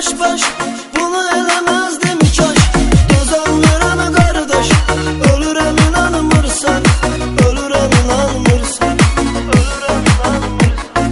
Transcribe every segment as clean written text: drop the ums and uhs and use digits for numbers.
baş, bunu elemezdim hiç aşk. Dözanlarım kardeş, ölürem inanmırsan, ölürem inanmırsan, ölürem inanmırsan.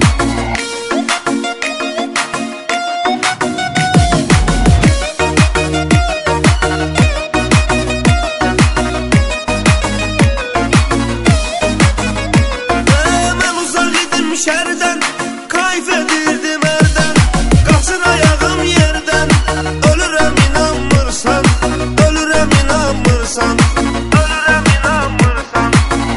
Ben uzak idim şerden, kayf edirdim erden. Kalksın ayağım yerden, ölürem inanmırsan, ölürem inanmırsan, ölürem inanmırsan.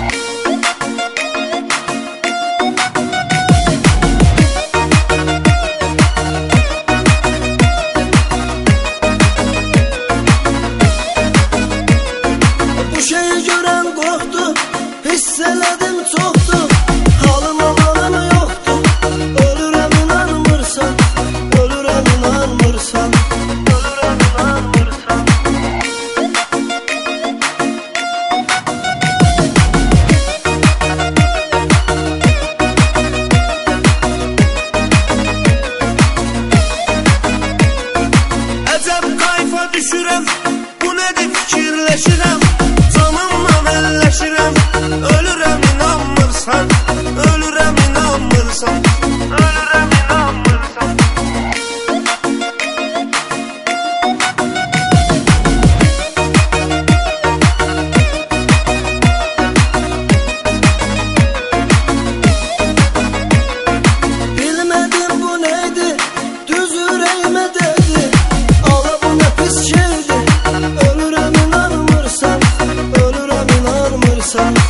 Bu şeyi gören korktu, hisseledim çoktu. Halıma malım yoktu, ölürem inanmırsan, ölürem inanmırsan, ölürem inanmırsan. Əcəb kayfa düşürəm, bu nədir fikirləşirəm. Canımla əlləşirəm, ölürəm inanmırsan, ölürəm inanmırsan, ölürəm inanmırsan. Bilmedim bu neydi, düz yüreğime değdi. Ala bu ne pis şeydi, ölürem inanmırsan, ölürem inanmırsan.